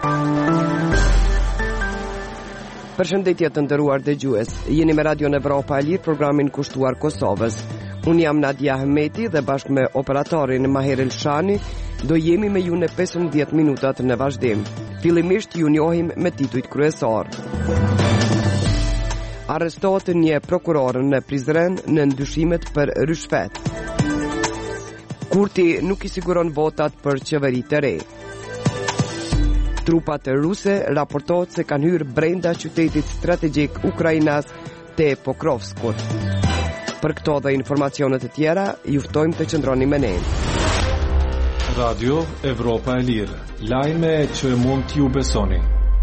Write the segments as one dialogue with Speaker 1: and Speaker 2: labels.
Speaker 1: Përshëndetje të nderuar dëgjues. Jeni me Radio Evropa e Lirë, programin kushtuar Kosovës. Unë jam Nadia Ahmeti dhe bashkë me operatorin Maher Elshani do jemi me ju në 15 minutat në vazhdim. Fillimisht ju njohim me titujt kryesor. Arrestohet një prokuror në Prizren në ndyshimet për rishfet. Kurti nuk i siguron votat për qeveri të re. Trupat ruse raportohet se kanë hyrë brenda qytetit strategjik ukrainas te Pokrovskut. Për këto dhe informacionet e tjera, ju ftojmë të qëndroni me ne.
Speaker 2: Radio Evropa e Lirë, lajme që mund t'ju besoni.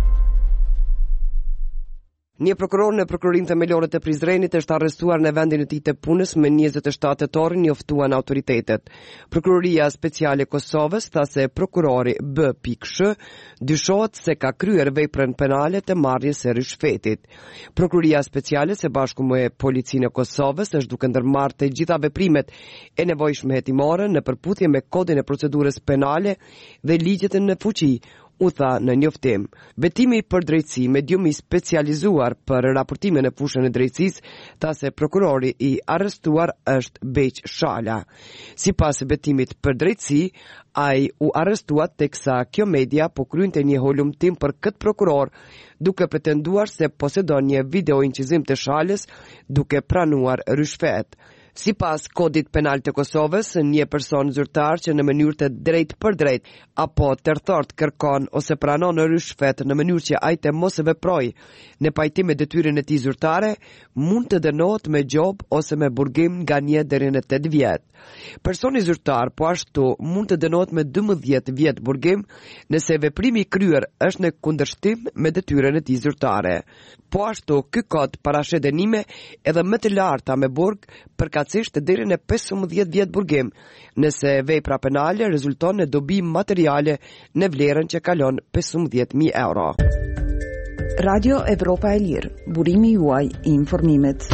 Speaker 1: Një prokuror në prokurorin themelore të Prizrenit është arrestuar në vendin e tij të punës me 27 tetor, njoftuan autoritetet. Prokuroria Speciale e Kosovës tha se prokurori B.Sh. dyshohet se ka kryer veprën penale të marrjes së rishfetit. Prokuroria Speciale së bashku me Policinë e Kosovës është duke ndërmarrë të gjitha veprimet e nevojshme hetimore në përputhje me kodin e procedurës penale dhe ligjet në fuqi, u tha në njoftim. Betimi për drejtësi me djumi specializuar për raportime në fushën e drejtësisë tha se prokurori i arrestuar është Beq Shala. Sipas betimit për drejtësi, ai u arrestua teksa kjo media po krynte një holumtim për këtë prokuror, duke pretenduar se posedon një video incizim të Shalës duke pranuar rishfet. Sipas kodit penal të Kosovës, një person zyrtar që në mënyrë të drejt për drejt apo tërthort kërkon ose pranon rishfet në mënyrë që ai të mos e veprojë në pajtim me detyrën e tij zyrtare, mund të dënohet me gjob ose me burgim nga 1 deri në 8 vjet. Personi zyrtar po ashtu mund të dënohet me 12 vjet burgim nëse veprimi i kryer është në kundërshtim me detyrën e tij zyrtare. Po ashtu, ky kod parashet dënime edhe më të larta me burg përkatësisht deri në 15 vjet burgim, nëse vepra penale rezulton në dobi materiale në vlerën që kalon 15.000 euro.
Speaker 3: Radio Evropa e Lirë, burimi juaj i informimit.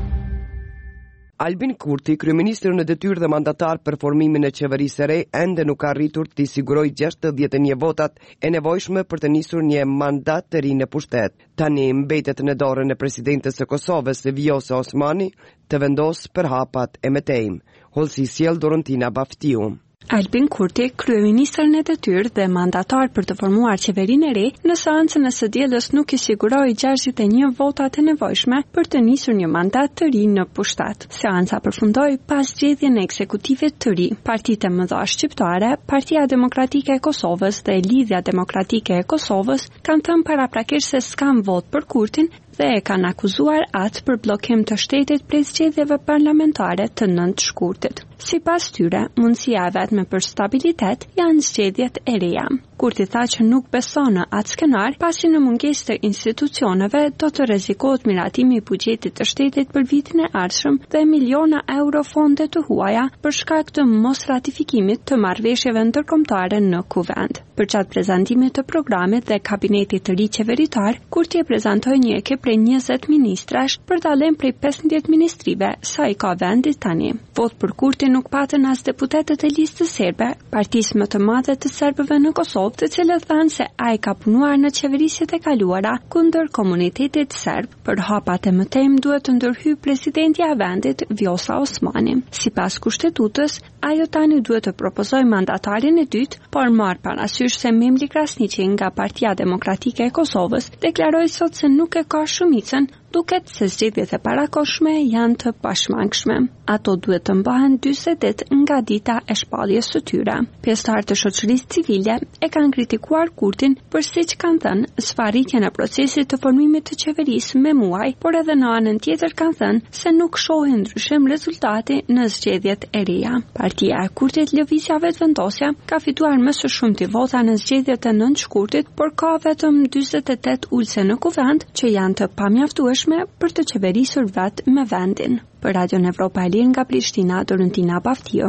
Speaker 1: Albin Kurti, kryeministri në detyrë dhe mandatar për formimin e qeverisë së re, ende nuk ka arritur të sigurojë 61 votat e nevojshme për të nisur një mandat të ri në pushtet. Tani mbetet në dorën e presidentes së Kosovës, Vjosa Osmani, të vendosë për hapat e metejm. Holsi sjell Dorontina Baftiu.
Speaker 4: Albin Kurti, kryeministër në detyrë dhe mandatar për të formuar qeverinë e re, në seancën e së dielës nuk i siguroi 61 votat e nevojshme për të nisur një mandat të ri në pushtet. Seanca përfundoi pas zgjedhjen e ekzekutivit të ri. Partitë e mëdha shqiptare, Partia Demokratike e Kosovës dhe Lidhja Demokratike e Kosovës kanë thënë paraprakisht se s'kan vot për Kurtin dhe e kanë akuzuar atë për bllokim të shtetit prej zgjedhjeve parlamentare të 9 shkurtit. Sipas tyre, mundësia e vetme për stabilitet janë zgjedhjet e reja. Kurti tha që nuk beson në atë skenar, pasi në mungesë të institucioneve do të rrezikohet miratimi i buxhetit të shtetit për vitin e ardhshëm dhe miliona euro fonde të huaja për shkak të mos ratifikimit të marrëveshjeve ndërkombëtare në kuvend. Për çat prezantimit të programit dhe kabinetit të ri qeveritar, Kurti e prezantoi një ekip prej 20 ministrash për dallim prej 15 ministrive, sa i ka vendi tani. Vot për Kurti nuk patën as deputetët e listës serbe, partisë më të madhe të serbëve në Kosovë, të cilët thanë se ai ka punuar në qeverisjet e kaluara kundër komunitetit serb. Për hapat e mëtejm duhet të ndërhyjë presidentja e vendit, Vjosa Osmani. Sipas kushtetutës, ajo tani duhet të propozojë mandatarin e dytë, por marr parasysh se Memli Krasniqi nga Partia Demokratike e Kosovës deklaroi sot se nuk e ka shumicën, duket se zgjedhjet e parakohshme janë të pashmangshme. Ato duhet të mbahen 40 ditë nga dita e shpalljes së tyre. Pjesëtarët e shoqërisë civile e kanë kritikuar Kurtin për siç kanë thënë sfarritjen e procesit të formimit të qeverisë me muaj, por edhe në anën tjetër kanë thënë se nuk shohin ndryshim rezultati në zgjedhjet e reja. Partia e Kurtit Lëvizja Vetëvendosja ka fituar më së shumti vota në zgjedhjet e 9 shkurtit, por ka vetëm 48 ulse në kuvend që janë të pamjaftueshme për të qeverisur vetë me vendin. Për Radio Evropa e Lirë nga Prishtina, Dorontina Baftiu.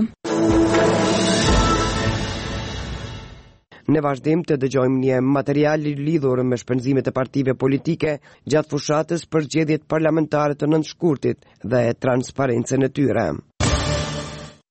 Speaker 1: Në vazhdim të dëgjojmë një material lidhur me shpenzimet e partive politike gjatë fushatës për zgjedhjet parlamentare të 9 shkurtit dhe transparencën e tyre.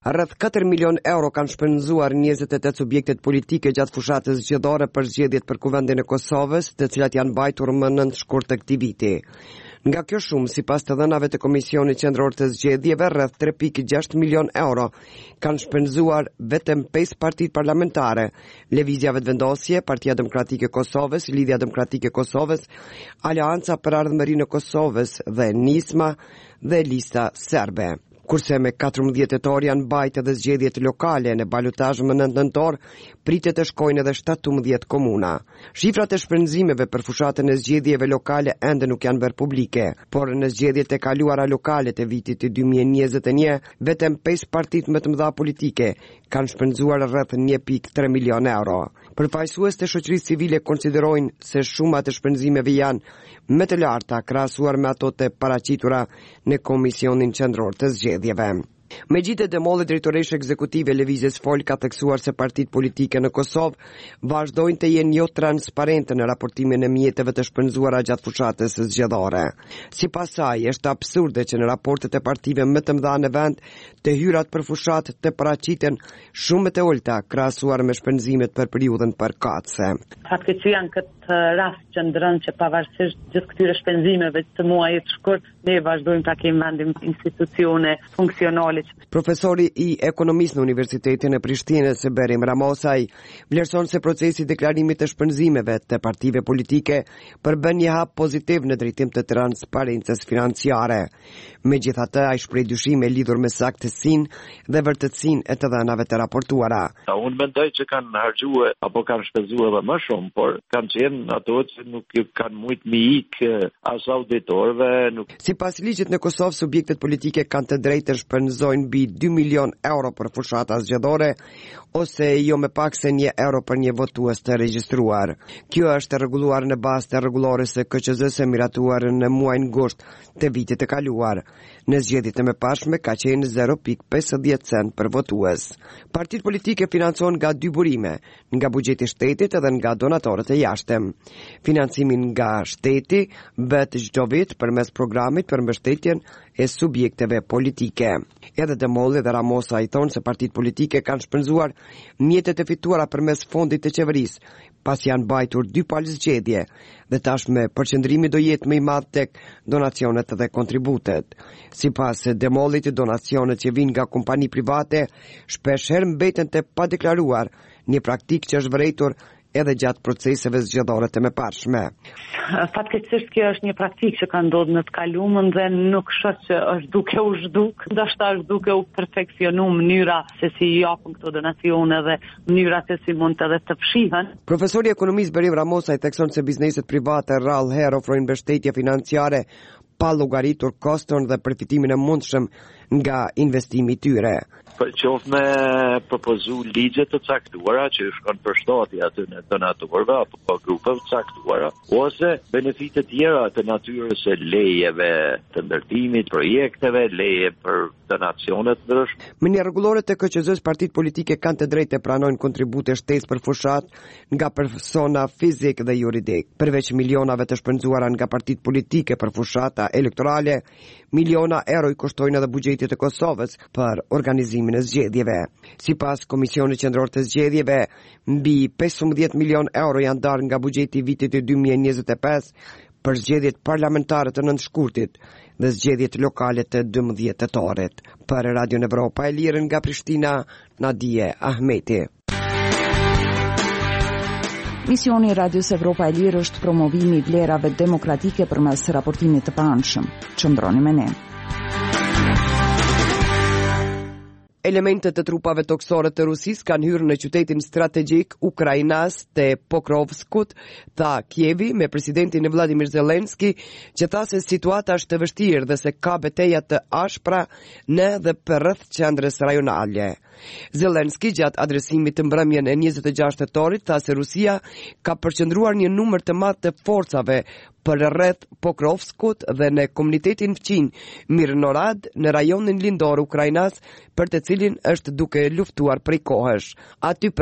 Speaker 1: Rreth 4 milion euro kanë shpenzuar 28 subjektet politike gjatë fushatës zgjedhore për zgjedhjet për Kuvendin e Kosovës, të cilat janë mbajtur më 9 shkurt të këtij viti. Nga kjo shumë, sipas të dhënave të Komisionit Qendror të Zgjedhjeve, rreth 3.6 milion euro kanë shpenzuar vetëm 5 partitë parlamentare: Lëvizja Vetëvendosje, Partia Demokratike e Kosovës, Lidhja Demokratike e Kosovës, Aleanca për Ardhmërinë e Kosovës dhe Nisma dhe Lista Serbe. Kurse me 14 tetor janë mbajtë edhe zgjedhjet lokale në balotazh më 9 nëntor, pritet të shkojnë edhe 17 komuna. Shifrat e shpenzimeve për fushatën e zgjedhjeve lokale ende nuk janë bërë publike, por në zgjedhjet e kaluara lokale të vitit të 2021, vetëm 5 partitë më të mëdha politike kanë shpenzuar rreth 1.3 milion euro. Përfaqësues të shoqërisë civile konsiderojnë se shumat e shpenzimeve janë më të larta krahasuar me ato të paraqitura në Komisionin Qendror të Zgjedhjeve. Megjithëse Demolli, drejtoresha ekzekutive e Lëvizjes Fol, ka theksuar se partitë politike në Kosovë vazhdojnë të jenë jo transparente në raportimin e mjeteve të shpenzuara gjatë fushatës së zgjedhore. Sipas saj, është absurde që në raportet e partive më të mëdha në vend të hyrat për fushatë të paraqiten shumë më të ulta krahasuar me shpenzimet për periudhën përkatëse.
Speaker 5: Fatkeqësia në këtë rast qëndron që pavarësisht gjithë këtyre shpenzimeve të muajit shkurt, ne vazhdojmë ta kemi vendim institucione funksionale.
Speaker 1: Profesori i ekonomisë në Universitetin e Prishtinës, Berim Ramosaj, vlerëson se procesi i deklarimit të shpenzimeve të partive politike përbën një hap pozitiv në drejtim të transparencës financiare. Megjithatë, ai shpreh dyshime lidhur me saktësinë dhe vërtetësinë e të dhënave të raportuara.
Speaker 6: Unë mendoj që kanë harxuar apo kanë shpenzuar më shumë, por kanë qenë ato që nuk kanë mujt me ikë as auditorëve.
Speaker 1: Sipas ligjit në Kosovë, subjektet politike kanë të drejtë të shpenzojnë mbi 2 milion euro për fushata zgjedhore, ose jo më pak se 1 euro për një votues të regjistruar. Kjo është rregulluar në bazë të rregullores së KQZ-s e miratuar në muajin gusht të vitit të kaluar. Në zgjedhjet e mëparshme ka qenë 0.50 cent për votues. Partitë politike financojnë nga 2 burime, nga buxheti i shtetit edhe nga donatorët e jashtëm. Financimin nga shteti bëhet çdo vit përmes programit për mbështetjen e subjekteve politike. Edhe Demolli dhe Ramosa i thonë se partitë politike kanë shpenzuar mjetet e fituara përmes fondit të qeverisë, pas janë bajtur 2 palë zgjedhje dhe tashme përqendrimi do jetë më i madh tek donacionet dhe kontributet. Sipas Demollit, donacionet që vijnë nga kompani private shpeshherë mbeten të padeklaruar, një praktikë që është vërejtur edhe gjatë proceseve zgjedhore të mëparshme.
Speaker 5: Fatkeqësisht kjo është një praktikë që ka ndodhur në të kaluamën dhe nuk shoh që është duke u zhduk, ndoshta është duke u perfeksionuar mënyra se si japën këto donacione dhe mënyra se si mund të fshihen.
Speaker 1: Profesori i ekonomisë Berim Ramosaj thekson se bizneset private rrallëherë ofrojnë mbështetje financiare pa llogaritur koston dhe përfitimin e mundshëm nga investimi i tyre.
Speaker 6: Qoftë me propozu ligje të caktuara që shkon për shtatje aty në donatorëve apo grupeve të caktuara, ose benefite tjera të natyrës së lejeve të ndërtimit, projekteve, leje për donacione të ndryshme.
Speaker 1: Me një rregullore të KQZ-s, partitë politike kanë të drejtë të pranojnë kontribute shtesë për fushat nga persona fizik dhe juridik. Përveç milionave të shpenzuara nga partitë politike për fushata elektorale, miliona euro i kushtojnë edhe buxhetit të Kosovës për organizimin e zgjedhjeve. Sipas Komisionit Qendror të Zgjedhjeve, mbi 15 milion euro janë darë nga buxheti i vitit 2025 për zgjedhjet parlamentare të 9 shkurtit dhe zgjedhjet lokale të 12 tetorit. Për Radio Evropa e Lirë nga Prishtina, Nadije Ahmeti.
Speaker 3: Misioni i Radios Evropa e Lirë është promovimi i vlerave demokratike përmes raportimit të paanshëm. Qëndroni me ne.
Speaker 1: Elementet të trupave toksore të Rusisë kanë hyrë në qytetin strategjik ukrainas të Pokrovskut, tha Kievi me presidentin Vladimir Zelenski, që tha se situata është të vështirë dhe se ka betejë të ashpra në dhe përreth qendrës rajonale. Zelenski gjatë adresimit të mbrëmjen e 26 tetorit tha se Rusia ka përqendruar një numër të madh të forcave për rreth Pokrovskut dhe në komunitetin fqin Mirnorad në rajonin lindor ukrainas, për të cilin është duke luftuar prej kohësh. Aty pranë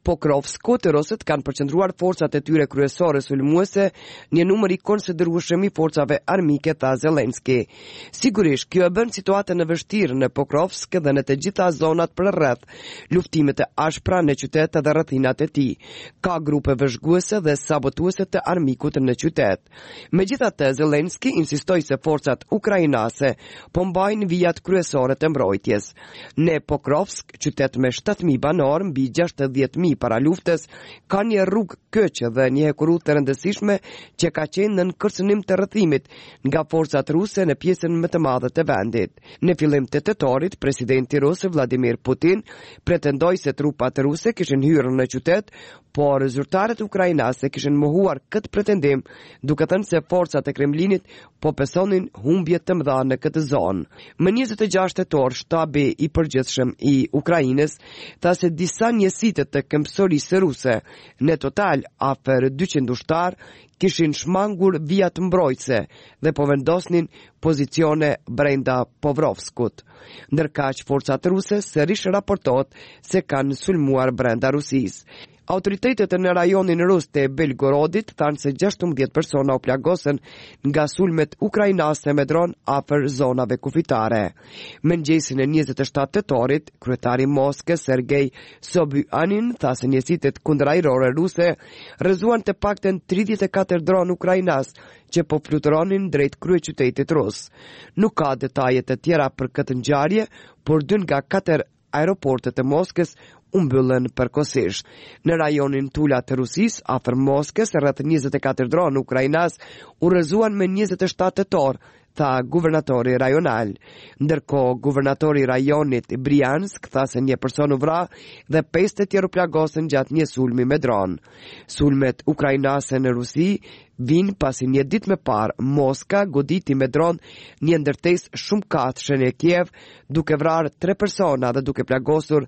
Speaker 1: Pokrovskut, rusët kanë përqendruar forcat e tyre kryesore sulmuese, një numër i konsiderueshëm i forcave armike, tha Zelenski. Sigurisht, kjo e bën situatën e vështirë në Pokrovsk dhe në të gjitha zonat përreth, luftimet e ashpra në qytet dhe rrethinat e tij. Ka grupe vëzhguese dhe sabotuese të armikut në qytet. Megjithatë, Zelenski insistoi se forcat ukrainase po mbajnë vijat kryesore të mbrojtjes. Në Pokrovsk, qytet me 7.000 banor mbi 60.000 para luftës, ka një rrugë këqe dhe një hekurut të rëndësishme që ka qenë në kërcënim të rrethimit nga forcat ruse në pjesën më të madhe të vendit. Në fillim të tetorit, presidenti rus Vladimir Putin pretendoi se trupat ruse kishin hyrë në qytet, por zyrtarët ukrainase kishin mohuar këtë pretendim, duke thënë se forcat e Kremlinit po pesonin humbje të mëdha në këtë zonë. Më 26 tetor, shtabi i përgjithshëm i Ukrainës tha se disa njësitë të këmbësorisë ruse, në total afër 200 ushtar, kishin shmangur vijat mbrojtëse dhe po vendosnin pozicione brenda Pokrovskut. Ndërkaq forcat ruse sërish raportohet se kanë sulmuar brenda Rusisë. Autoritetet në rajonin rus të Belgorodit thanë se 16 persona u plagosën nga sulmet ukrainase me dron afër zonave kufitare. Mëngjesin e 27 tetorit, kryetari i Moskës Sergej Sobyanin tha se njësitet kundërajrore ruse rrëzuan të paktën 34 dron ukrainas që po fluturonin drejt kryeqytetit rus. Nuk ka detaje të tjera për këtë ngjarje, por 2 nga 4 aeroportet e Moskës u mbyllën përkohësisht. Në rajonin Tula të Rusisë, afër Moskës, rreth 24 dronë ukrainas u rrëzuan me 27 tetor, tha guvernatori rajonal. Ndërkohë, guvernatori rajonit Briansk tha se një person u vra dhe 5 të tjerë u plagosën gjatë një sulmi me dron. Sulmet ukrainase në Rusi vinë pasi një ditë më parë Moska goditi me dron një ndërtesë shumë katëshe në Kiev, duke vrarë 3 persona dhe duke plagosur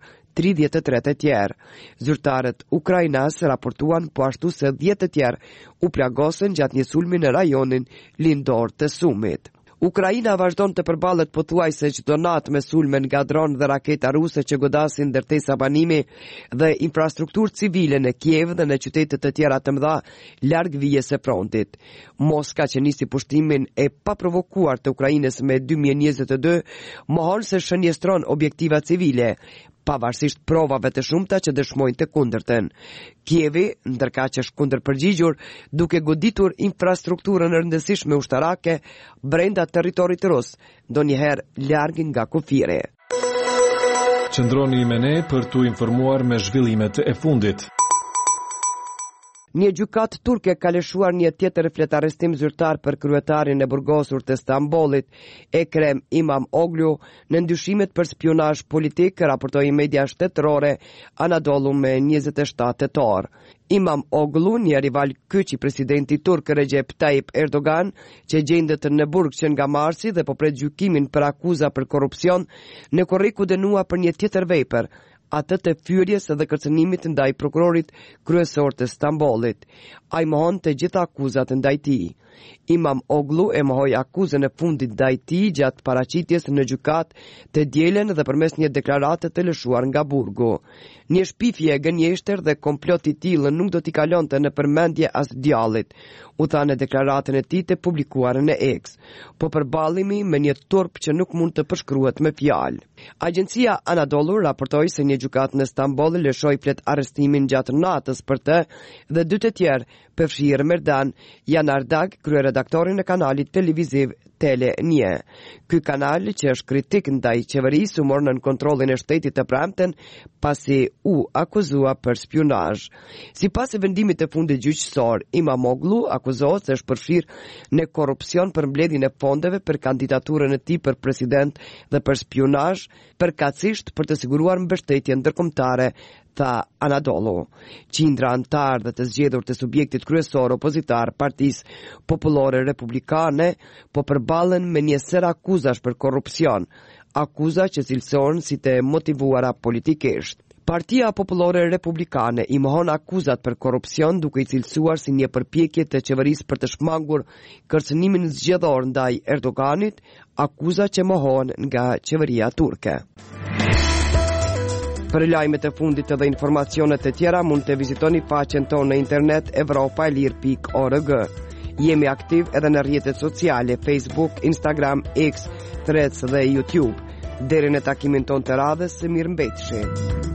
Speaker 1: 33 të tjerë. Zyrtarët ukrainas raportuan po ashtu se 10 të tjerë u plagosën gjatë një sulmi në rajonin lindor të Sumit. Ukraina vazhdon të përballet pothuajse çdo natë me sulme nga dronë dhe raketa ruse që godasin ndërtesa banimi dhe infrastrukturë civile në Kiev dhe në qytete të tjera të mëdha larg vijës së frontit. Moska, që nisi pushtimin e paprovokuar të Ukrainës me 2022, mohon se shënjestron objektiva civile, pavarësisht provave të shumta që dëshmojnë të kundërtën. Kievi, ndërkaq është kundërpërgjigjur, duke goditur infrastrukturën e rëndësishme ushtarake brenda territorit rus, ndonjëherë larg nga kufire.
Speaker 2: Qëndroni me ne për t'u informuar me zhvillimet e fundit.
Speaker 1: Një gjykat turke ka lëshuar një tjetër fletarëstim zyrtar për kryetarin e burgosur të Stambollit, Ekrem İmamoğlu, në ndyshimet për spionazh politik, raportoi media shtetërore Anadolu me 27 tetor. İmamoğlu, një rival kyç i presidentit turk Recep Tayyip Erdogan, që gjendet në burg që nga marsi dhe po pret gjykimin për akuza për korrupsion, në korrik u dënua për një tjetër vepër, atë të fyrjes dhe kërcënimit ndaj prokurorit kryesor të Stambollit. Ai mohon të gjitha akuzat ndaj tij. İmamoğlu e mohoi akuzën e fundit ndaj tij gjatë paraqitjes në gjykat të dielën dhe përmes një deklarate të lëshuar nga burgu. Një shpifje e gënjeshtër dhe komplot i tillë nuk do t'i kalonte në përmendje as djallit, u tha në deklaratën e tij të publikuar në X, po përballemi me një turp që nuk mund të përshkruhet me fjalë. Agjencia Anadolu raportoi se një gjykat në Stamboll lëshoi flet arrestimin gjatë natës për të dhe 2 të tjerë, përfshirë Merdan Janardag, kryeredaktorin e kanalit televiziv Tele1. Ky kanal, që është kritik ndaj qeverisë, u mor nën kontrollin e shtetit të premten pasi u akuzua për spionazh. Sipas vendimit të fundit gjyqësor, İmamoğlu akuzohet se është përfshirë në korrupsion për mbledhjen e fondeve për kandidaturën e tij për president dhe për spionazh, përkatësisht për të siguruar mbështetjen ndërkombëtare, tha Anadolu. Qindra antar dhe të zgjedhur të subjektit kryesor opozitar Partisë Popullore Republikane po përballen me një ser akuzash për korrupsion, akuza që cilësohen si të motivuara politikisht. Partia Popullore Republikane i mohon akuzat për korrupsion, duke i cilësuar si një përpjekje të qeverisë për të shmangur kërcënimin zgjedhor ndaj Erdoganit, akuza që mohohen nga qeveria turke. Për lajmet e fundit dhe informacionet e tjera mund të vizitoni faqen tonë në internet evropaelir.org. Jemi aktiv edhe në rrjetet sociale Facebook, Instagram, X, Threads dhe YouTube. Deri në takimin ton të radhës, mirëmbëjtje.